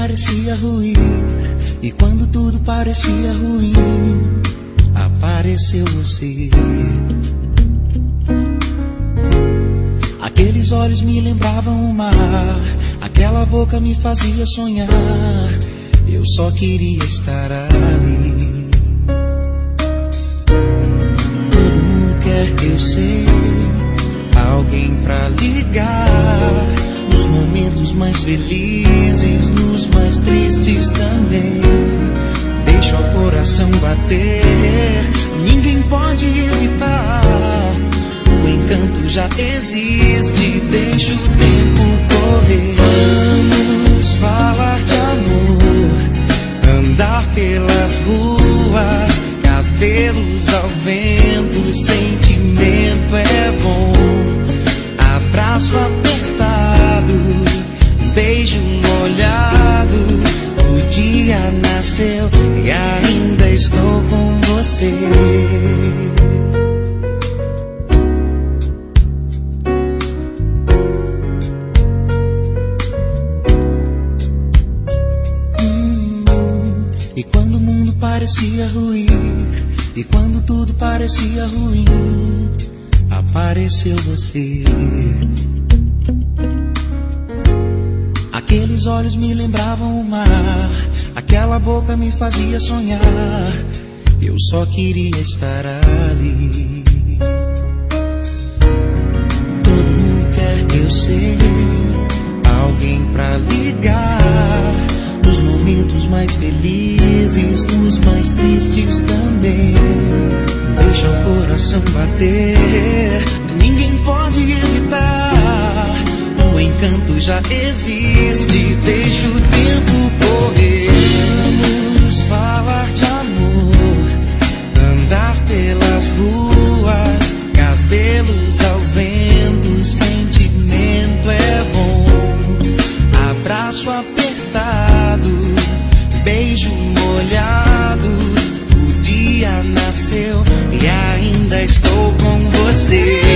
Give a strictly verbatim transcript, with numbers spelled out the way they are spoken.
parecia ruir, e quando tudo parecia ruim, apareceu você. Aqueles olhos me lembravam o mar, aquela boca me fazia sonhar, eu só queria estar ali. Todo mundo quer, eu sei, alguém pra ligar, nos momentos mais felizes, nos mais tristes também. Deixa o coração bater, ninguém pode evitar, o encanto já existe, deixa o tempo correr. Vamos falar de amor, andar pelas ruas, cabelos ao vento, sentimento é bom. Abraço apertado, beijo molhado, o dia nasceu e ainda estou com você. Hum, e quando o mundo parecia ruir, e quando tudo parecia ruim, apareceu você. Aqueles olhos me lembravam o mar, aquela boca me fazia sonhar, eu só queria estar ali. Todo mundo quer, eu sei, alguém pra ligar, nos momentos mais felizes, nos mais tristes também. Deixa o coração bater, ninguém pode evitar, o encanto já existe, deixa o tempo correr. Vamos falar de amor, andar pelas ruas, cabelos ao vento, sentimento é bom. Abraço apertado, beijo molhado, o dia nasceu e ainda estou com você.